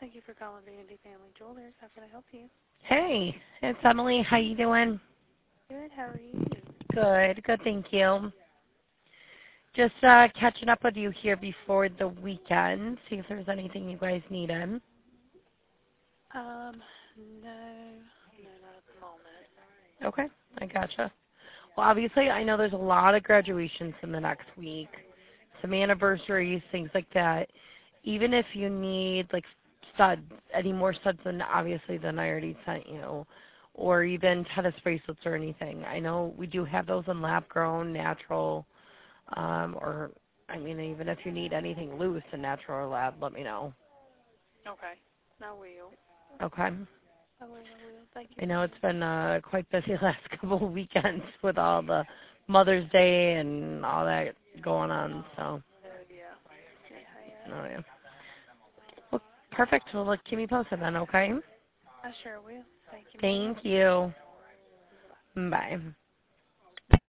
Thank you for calling Vandy Family Jewelers. How can I help you? Hey, it's Emily. How you doing? Good. How are you? Good, thank you. Just catching up with you here before the weekend, see if there's anything you guys needed. No, not at the moment. Okay, I gotcha. Well, obviously, I know there's a lot of graduations in the next week, some anniversaries, things like that. Even if you need like studs, any more studs than obviously than I already sent you, or even tennis bracelets or anything. I know we do have those in lab grown, natural, or I mean, even if you need anything loose in natural or lab, let me know. Okay. I will. Okay. I will. Thank you I for know it's that. been quite busy the last couple of weekends with all the Mother's Day and all that going on. So, Yeah. It has. oh yeah. Well, perfect. Well, look, keep me posted then, okay? I sure will. Thank you, ma'am. Thank you. Bye. Bye.